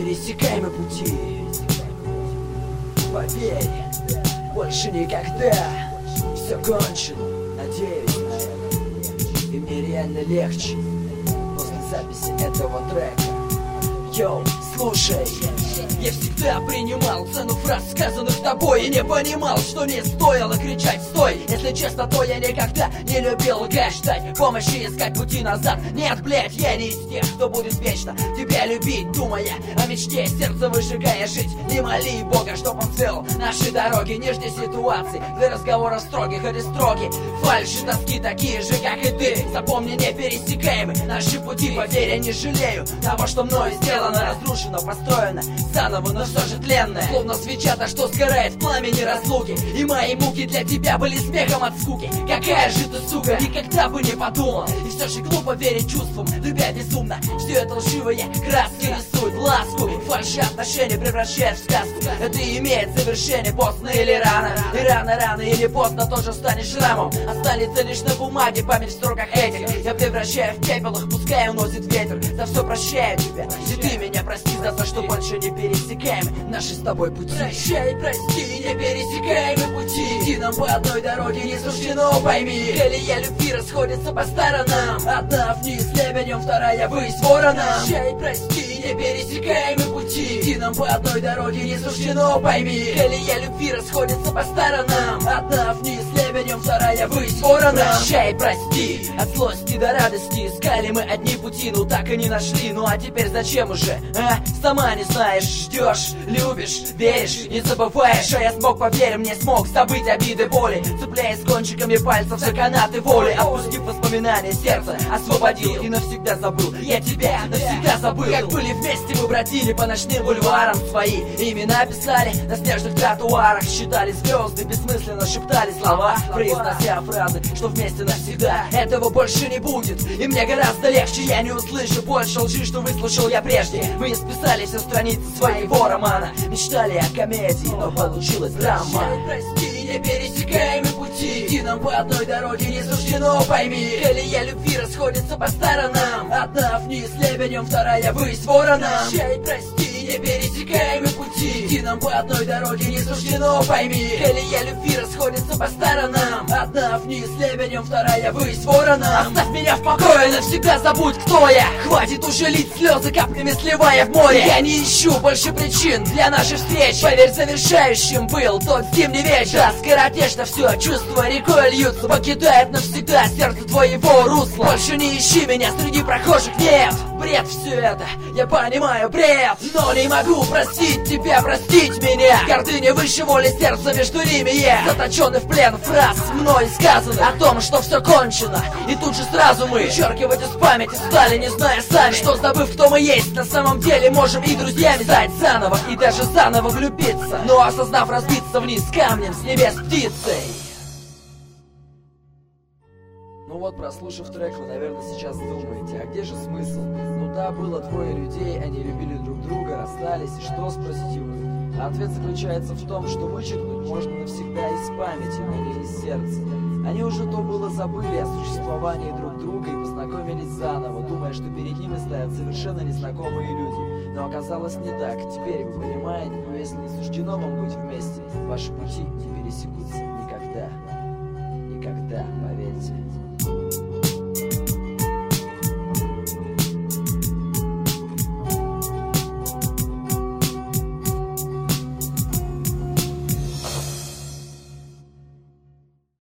непересекаемые пути. Поверь, больше никогда все кончено, надеюсь на это. И мне реально легче после записи этого трека. Йоу, слушай, я всегда принимал цену фраз, сказанных тобой, и не понимал, что не стоило кричать «стой». Если честно, то я никогда не любил лгать, ждать помощи, искать пути назад. Нет, блять, я не из тех, кто будет вечно тебя любить, думая о мечте, сердце выжигая жить. Не моли Бога, чтоб он свел наши дороги, не жди ситуаций для разговоров строгих или строги. Фальши, тоски такие же, как и ты. Запомни, не пересекаемы наши пути. Поверь, я не жалею того, что мною сделано, разрушено, построено заново, но все же тленное. Словно свеча-то, что сгорает в пламени разлуки. И мои муки для тебя были смехом от скуки. Какая же ты, сука, никогда бы не подумал. И все же глупо верить чувствам, любя безумно. Все это лживые краски рисуют ласку. Фальши отношения превращают в сказку. Это имеет завершение поздно или рано. И рано или поздно тоже станешь шрамом. Останется лишь на бумаге память в строках этих. Я превращаю в пепел их, пускай уносит ветер. За все прощаю тебя, и ты меня прости за то, что больше не пересекаем наши с тобой пути. Прощай, прости, не пересекаемые пути. Идти нам по одной дороге не суждено, пойми. Колея любви расходятся по сторонам. Одна вниз лебедем, вторая ввысь вороном. Прощай, прости, не пересекаемые пути. Идти нам по одной дороге не суждено, пойми. Колея любви расходятся по сторонам. Одна вниз лебедем, вторая ввысь вороном. Прощай, прости, от злости до радости искали мы одни пути, но так и не нашли. Ну а теперь зачем уже, а? Сама не знаешь, ждешь, любишь, веришь, не забываешь. А я смог, поверь мне, смог забыть обиды, боли, цепляясь кончиками пальцев за канаты воли. Отпустив воспоминания, сердце освободил и навсегда забыл. Я тебя навсегда забыл. Как были вместе, мы бродили по ночным бульварам, свои имена писали на снежных тротуарах, считали звезды, бессмысленно шептали слова, произнося фразы, что вместе навсегда этого больше не будет. И мне гораздо легче, я не услышу больше лжи, что выслушал я прежде. Мы исписали все страницы своего романа, мечтали о комедии, но получилась драма. Прости, не пересекаемые пути. Идти нам по одной дороге не суждено, пойми. Колея любви расходятся по сторонам. Одна вниз лебедем, вторая ввысь вороном. Прощай, прости, не пересекаемые пути. Идти нам по одной дороге не суждено, пойми. Колея любви расходятся по сторонам. Одна вниз лебедем, вторая ввысь вороном. Оставь меня в покое, навсегда забудь, кто я. Хватит уже лить слезы, каплями сливая в море. Я не ищу больше причин для нашей встречи. Поверь, завершающим был тот зимний вечер. Да, скоротечно все, чувства рекой льются, покидает навсегда сердце твоего русла. Больше не ищи меня среди прохожих, нет. Бред все это, я понимаю, бред. Но не могу простить тебя, простить меня. Гордыня выше воли, сердца между ними я. Заточенный в плен фраз, мной сказано о том, что все кончено. И тут же сразу мы вычеркивать из памяти стали, не зная сами, что забыв, кто мы есть, на самом деле можем и друзьями стать заново, и даже заново влюбиться. Но осознав, разбиться вниз камнем с небес птицей. Ну вот, прослушав трек, вы, наверное, сейчас думаете, а где же смысл? Ну да, было двое людей, они любили друг друга, расстались, и что, спросите вы? А ответ заключается в том, что вычеркнуть можно навсегда из памяти, но не из сердца. Они уже то было забыли о существовании друг друга и познакомились заново, думая, что перед ними стоят совершенно незнакомые люди. Но оказалось не так, теперь вы понимаете, но если не суждено вам быть вместе, ваши пути не пересекутся.